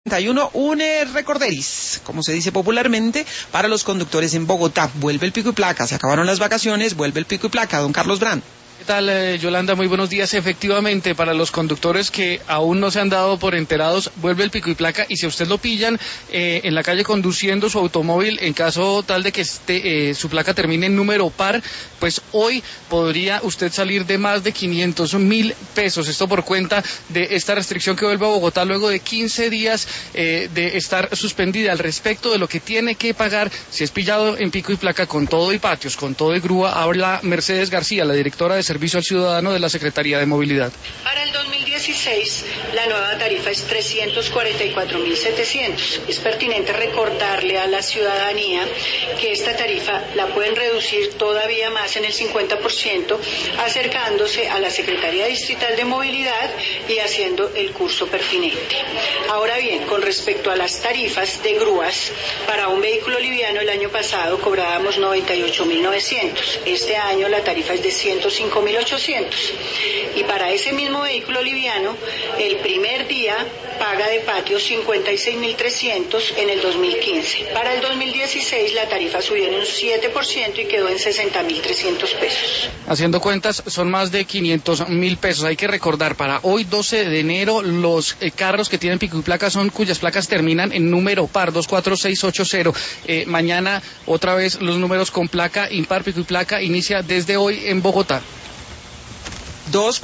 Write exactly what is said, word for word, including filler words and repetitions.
uno, un eh, recorderis, como se dice popularmente, para los conductores en Bogotá. Vuelve el pico y placa, se acabaron las vacaciones, vuelve el pico y placa. Don Carlos Brand. ¿Qué tal, eh, Yolanda? Muy buenos días. Efectivamente, para los conductores que aún no se han dado por enterados, vuelve el pico y placa, y si a usted lo pillan eh, en la calle conduciendo su automóvil, en caso tal de que esté, eh, su placa termine en número par, pues hoy podría usted salir de más de quinientos mil pesos. Esto por cuenta de esta restricción que vuelve a Bogotá luego de quince días eh, de estar suspendida. Al respecto de lo que tiene que pagar si es pillado en pico y placa con todo y patios, con todo y grúa, habla Mercedes García, la directora de Servicio al Ciudadano de la Secretaría de Movilidad. Para el dos mil dieciséis, la nueva tarifa es trescientos cuarenta y cuatro mil setecientos. Es pertinente recordarle a la ciudadanía que esta tarifa la pueden reducir todavía más en el cincuenta por ciento, acercándose a la Secretaría Distrital de Movilidad y haciendo el curso pertinente. Ahora bien, con respecto a las tarifas de grúas, para un vehículo liviano el año pasado cobrábamos noventa y ocho mil novecientos. Este año la tarifa es de ciento cinco mil ochocientos. Y para ese mismo vehículo liviano, el primer día paga de patio cincuenta y seis mil trescientos en el dos mil quince. Para el dos mil dieciséis la tarifa subió en un siete por ciento y quedó en sesenta mil trescientos pesos. Haciendo cuentas, son más de quinientos mil pesos. Hay que recordar, para hoy doce de enero, los eh, carros que tienen pico y placa son cuyas placas terminan en número par, dos cuatro seis ocho cero. Eh, mañana, otra vez, los números con placa impar, pico y placa inicia desde hoy en Bogotá. Dos